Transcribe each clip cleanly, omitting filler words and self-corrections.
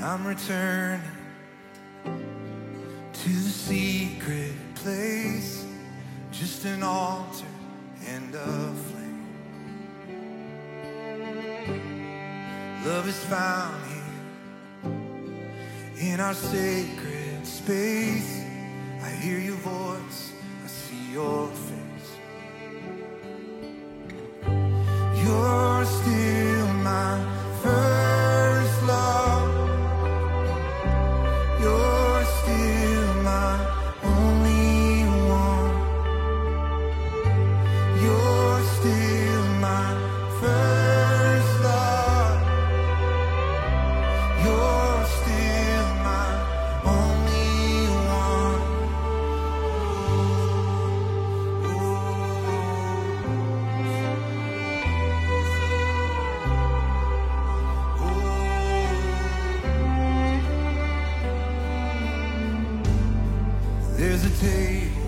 I'm returning to the secret place, just an altar and a flame. Love is found here in our sacred space. I hear your voice, I see your face. You're still my first love. You're still my only one. You're still my first love. You're still my only one. There's a table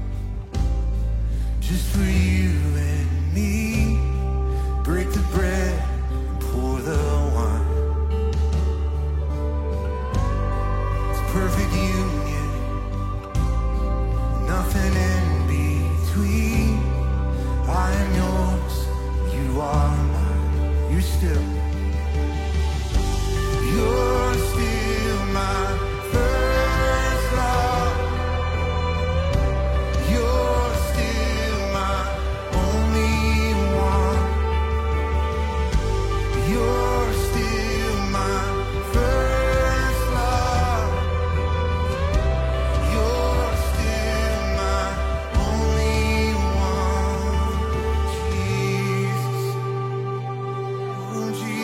just for you and me. Break the bread and pour the wine. It's perfect union, nothing in between. I am yours, you are mine. You're still my first love. You're still my only one. You're still my first love. You're still my only one. Jesus, oh Jesus.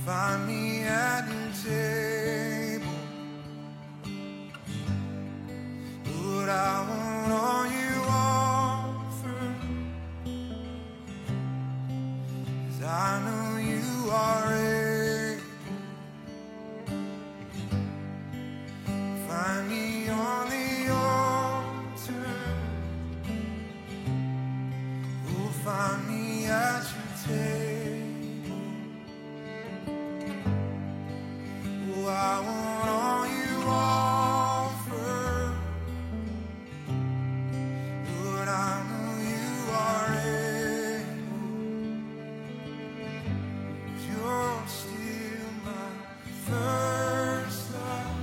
find me at your table. Lord, I want all you offer, 'cause I know you are able. Find me on the altar. Oh, find me at your table. Oh, I want all you offer. Lord, I know you are able. You're still my first love.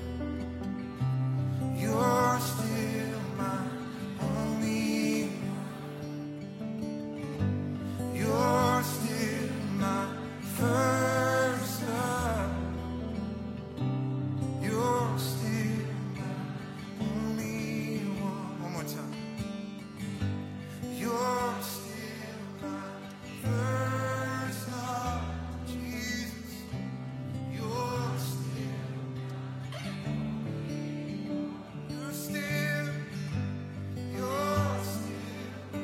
You're still my only one. You're still my first love. You're still my only one. One more time. You're still my first love, Jesus. You're still, you're still, you're still,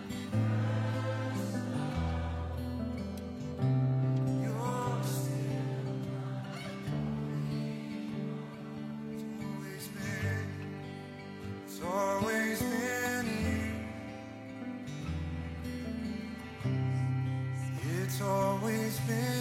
you're still. It's always been you. It's always been